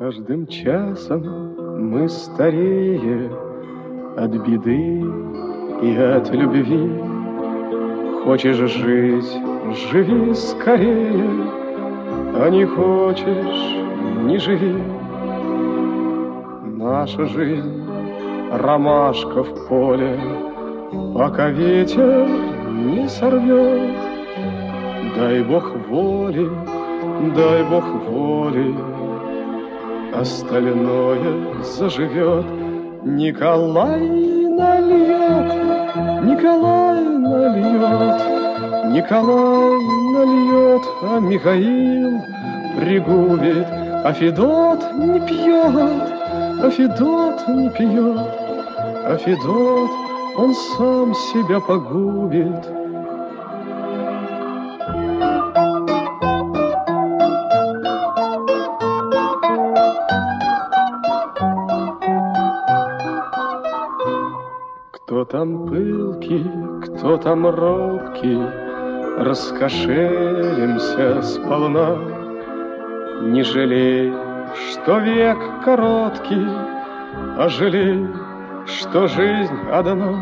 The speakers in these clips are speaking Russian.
каждым часом мы старее от беды и от любви. Хочешь жить, живи скорее, а не хочешь, не живи. Наша жизнь — ромашка в поле, пока ветер не сорвет. Дай Бог воли, дай Бог воли, остальное заживет. Николай нальет, Николай нальет, Николай нальет, а Михаил пригубит, а Федот не пьет, а Федот не пьет, а Федот он сам себя погубит. Кто там пылкий, кто там робкий, раскошелимся сполна. Не жалей, что век короткий, а жалей, что жизнь одна.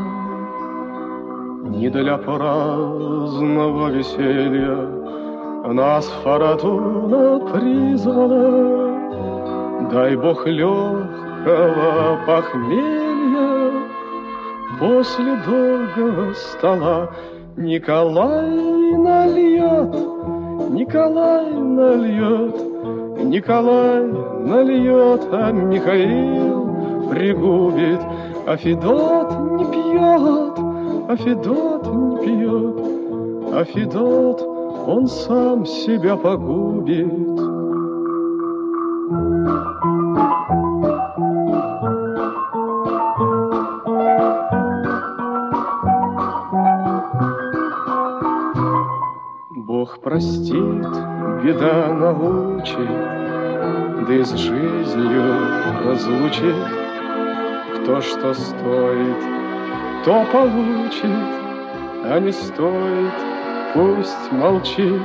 Не для праздного веселья нас фортуна призвала. Дай Бог легкого похмелья после долгого стола. Николай нальет, Николай нальет, Николай нальет, а Михаил пригубит, а Федот не пьет, а Федот не пьет, а Федот он сам себя погубит. Бог простит, беда научит, да и с жизнью разлучит. Кто что стоит, то получит, а не стоит, пусть молчит.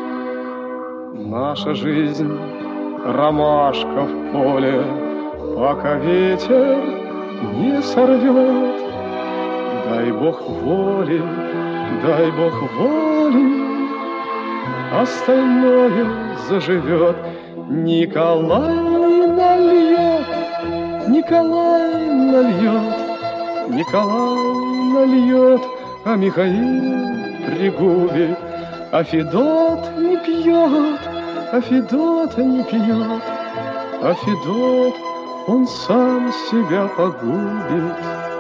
Наша жизнь — ромашка в поле, пока ветер не сорвет. Дай Бог воли, дай Бог воли, остальное заживет. Николай нальет, Николай нальет, Николай нальет, а Михаил пригубит, а Федот не пьет, а Федот не пьет, а Федот он сам себя погубит.